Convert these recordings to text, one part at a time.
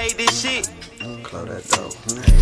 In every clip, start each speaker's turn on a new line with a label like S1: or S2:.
S1: made this shit.
S2: Close that door.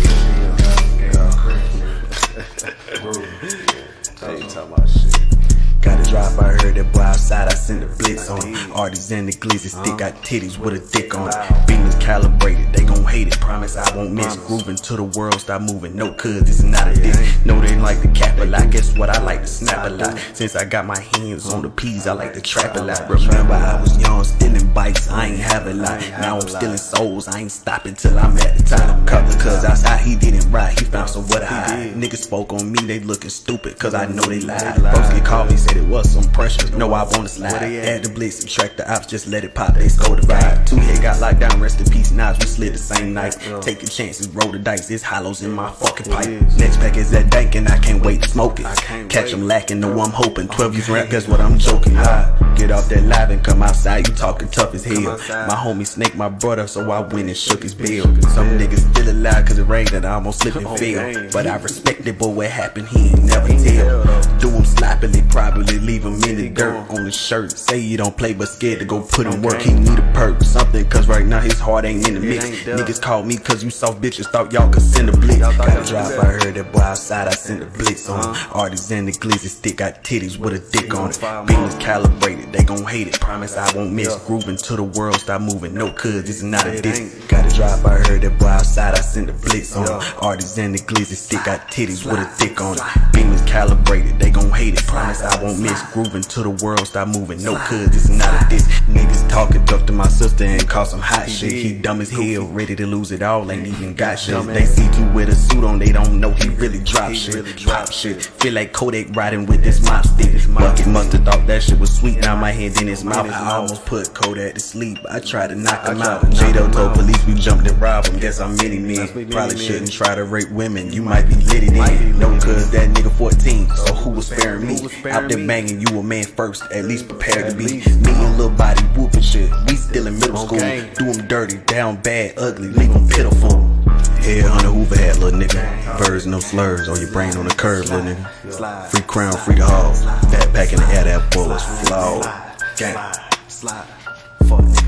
S2: Hey, you talking about shit. Gotta drop, I heard that boy outside, I sent a blitz on him. Artists and the glizzy stick got titties with a dick on it. Beamers calibrated, they gon' hate it, promise I won't miss. Grooving to the world, stop moving, no cuz this is not a diss. Know they like to cap a lot, guess what, I like to snap a lot. Since I got my hands on the P's, I like to trap a lot. Remember I was young, stealing bikes, I ain't have a lot. Now I'm stealing souls, I ain't stopping till I'm at the top. Couple cuz outside, he didn't ride, he found some what I hide. Niggas spoke on me, they looking stupid, cause I know they lied. Folks get called me, said it was some pressure, no I wanna slide. Add the blitz, subtract the ops, just let it pop, they score the vibe. Two head got locked down, rest in peace, knives, we slid the same night. Take the chances, roll the dice, it's hollows in my fucking pipe. Next pack is that dank and I can't wait to smoke it. Catch them lacking, know I'm hoping, 12 years rap, guess what I'm joking. Get off that live and come outside, you talking tough as hell. My homie snaked my brother, so I went and shook his bill. Some niggas still alive cause it rained and I almost slipped and fell. But I respect it, but what happened, he ain't never tell. Do him sloppily, probably leave him in the dirt on the shirt. Say you don't play but scared to go put in work, he need a perk. Something cause right now his heart ain't in the mix. Niggas called me cause you soft bitches thought y'all could send a blitz. Gotta drop, I heard that boy outside, I sent a blitz on him. Artists and the glizzy stick got titties with a dick on it. Beamers calibrated, they gon' hate it, promise I won't miss. Grooving to the world, stop moving, no cuz this is not a diss. Gotta drop, I heard that boy outside, I sent a blitz on him. Artists and the glizzy stick got titties with a dick on it. Beamers calibrated, they gon' hate it, promise I won't miss. Grooving to the world, stop moving, no cuz this is not a diss. Niggas talking tough to my sister and call some hot shit. He dumb as hell, ready to lose it all, ain't even got shit. They see you with a suit on, they don't know he really drop shit. Drop shit, feel like Kodak riding with this mop stick. Bucket must've thought that shit was sweet, now my head in his mouth. I almost put Kodak to sleep, I tried to knock him out. J-Do told police we jumped and robbed him, guess I'm many men. Probably shouldn't try to rape women, you might be litty then. No cuz that nigga 14, so who was sparing me? Out there banging, you a man first, at least prepared to be. Me and Lil Body whooping shit, we still in middle school. Do them dirty, down bad, ugly, leave them pitiful. Head on the Hoover hat, little nigga. Birds, no slurs, on your brain on the curve, little nigga. Free crown, free the hall. Backpack in the air, that boy was flawed. Gang. Fuck.